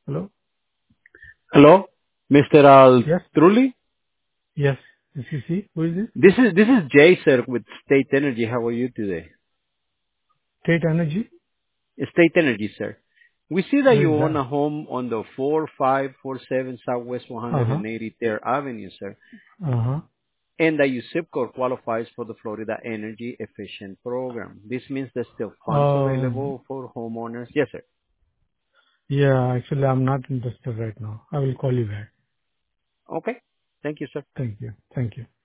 Hello? Hello, Mr. Yes. Trulli. Yes. This is he. Who is this? This is Jay, sir, with State Energy. How are you today? State Energy? State Energy, sir. We see that Where you is own that? a home on the 4547 Southwest Uh-huh. 183rd Avenue, sir, Uh-huh. and that your zip code qualifies for the Florida Energy Efficient Program. This means there's still funds available for homeowners. Yes, sir. Yeah, actually I'm not interested right now. I will call you back. Okay. Thank you, sir. Thank you. Thank you.